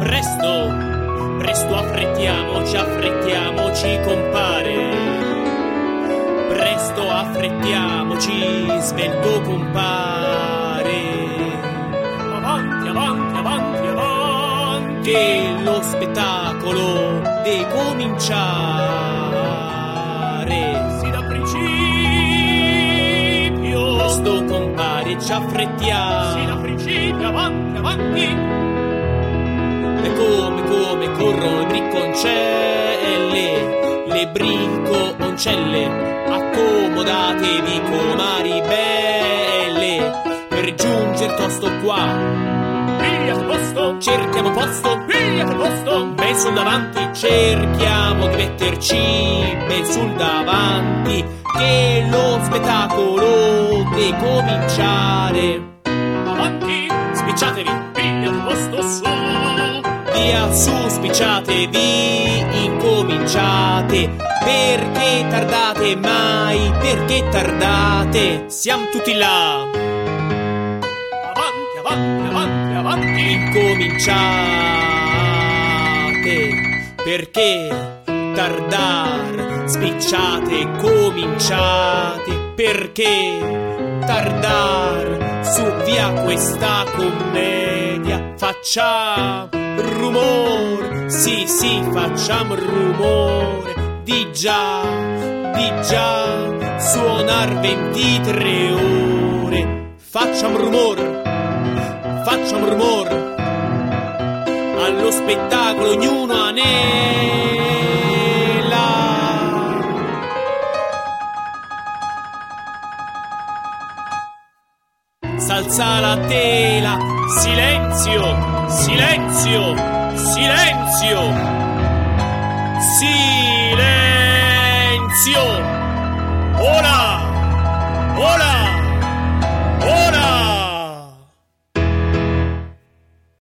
Presto affrettiamoci compare. Presto affrettiamoci, svelto compare. Avanti, che lo spettacolo deve cominciare. Sì, da principio. Presto compare, ci affrettiamo. Sì, da principio, avanti. E come corrono le bricconcelle, accomodatevi comari belle, per giungere tosto qua. Pigliate posto, Cerchiamo posto, pigliate posto. ben sul davanti, cerchiamo di metterci ben sul davanti, che lo spettacolo deve cominciare. Avanti, Spicciatevi, pigliate posto su. via su, spicciatevi, incominciate. Perché tardate mai? Perché tardate? Siamo tutti là. Avanti. Incominciate. Perché tardar? Spicciate, cominciate. Perché tardar? Su, via questa commedia. Facciamo rumore, sì, facciamo rumore. Di già, suonar 23 ore. Facciamo rumore. Allo spettacolo ognuno anela. S'alza la tela. Silenzio.